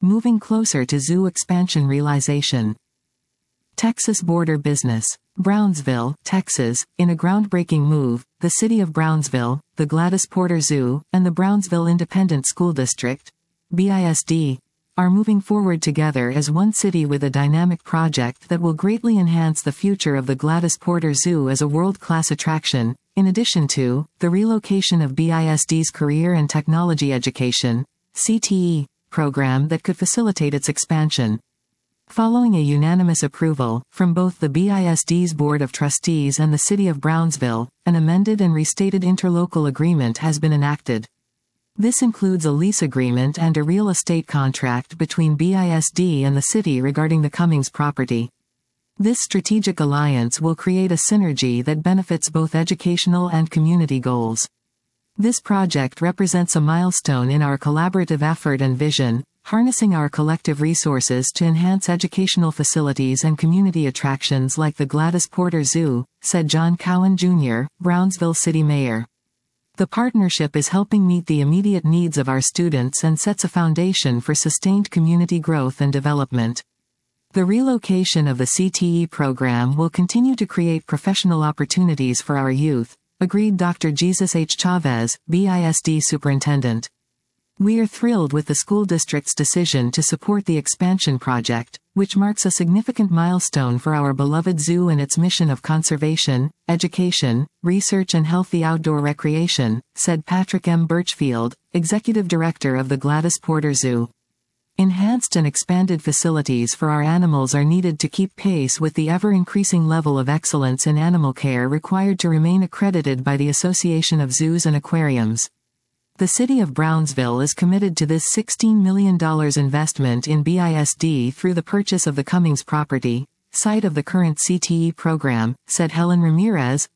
moving closer to zoo expansion realization. Texas border business. Brownsville, Texas. In a groundbreaking move, the city of Brownsville, the Gladys Porter Zoo, and the Brownsville Independent School District, BISD, are moving forward together as one city with a dynamic project that will greatly enhance the future of the Gladys Porter Zoo as a world-class attraction, in addition to the relocation of BISD's Career and Technology Education (CTE) program that could facilitate its expansion. Following a unanimous approval from both the BISD's Board of Trustees and the City of Brownsville, an amended and restated interlocal agreement has been enacted. This includes a lease agreement and a real estate contract between BISD and the city regarding the Cummings property. This strategic alliance will create a synergy that benefits both educational and community goals. This project represents a milestone in our collaborative effort and vision, harnessing our collective resources to enhance educational facilities and community attractions like the Gladys Porter Zoo, said John Cowan Jr., Brownsville City Mayor. The partnership is helping meet the immediate needs of our students and sets a foundation for sustained community growth and development. The relocation of the CTE program will continue to create professional opportunities for our youth, agreed Dr. Jesus H. Chavez, BISD Superintendent. We are thrilled with the school district's decision to support the expansion project, which marks a significant milestone for our beloved zoo and its mission of conservation, education, research and healthy outdoor recreation, said Patrick M. Birchfield, Executive Director of the Gladys Porter Zoo. Enhanced and expanded facilities for our animals are needed to keep pace with the ever-increasing level of excellence in animal care required to remain accredited by the Association of Zoos and Aquariums. The City of Brownsville is committed to this $16 million investment in BISD through the purchase of the Cummings property, site of the current CTE program, said Helen Ramirez,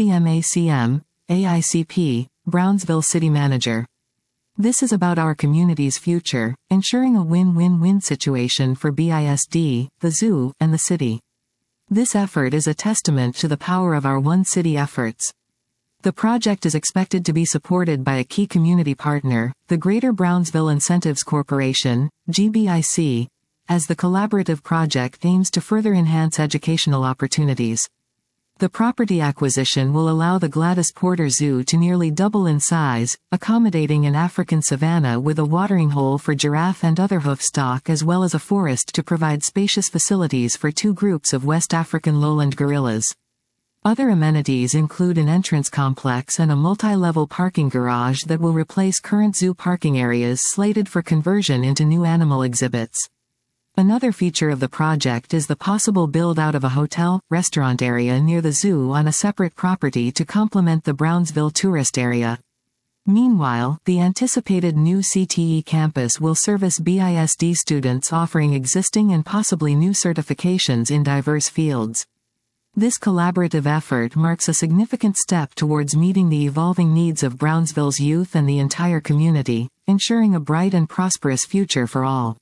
ICMACM, AICP, Brownsville City Manager. This is about our community's future, ensuring a win-win-win situation for BISD, the zoo, and the city. This effort is a testament to the power of our One City efforts. The project is expected to be supported by a key community partner, the Greater Brownsville Incentives Corporation, GBIC, as the collaborative project aims to further enhance educational opportunities. The property acquisition will allow the Gladys Porter Zoo to nearly double in size, accommodating an African savanna with a watering hole for giraffe and other hoof stock as well as a forest to provide spacious facilities for 2 groups of West African lowland gorillas. Other amenities include an entrance complex and a multi-level parking garage that will replace current zoo parking areas slated for conversion into new animal exhibits. Another feature of the project is the possible build-out of a hotel-restaurant area near the zoo on a separate property to complement the Brownsville tourist area. Meanwhile, the anticipated new CTE campus will service BISD students offering existing and possibly new certifications in diverse fields. This collaborative effort marks a significant step towards meeting the evolving needs of Brownsville's youth and the entire community, ensuring a bright and prosperous future for all.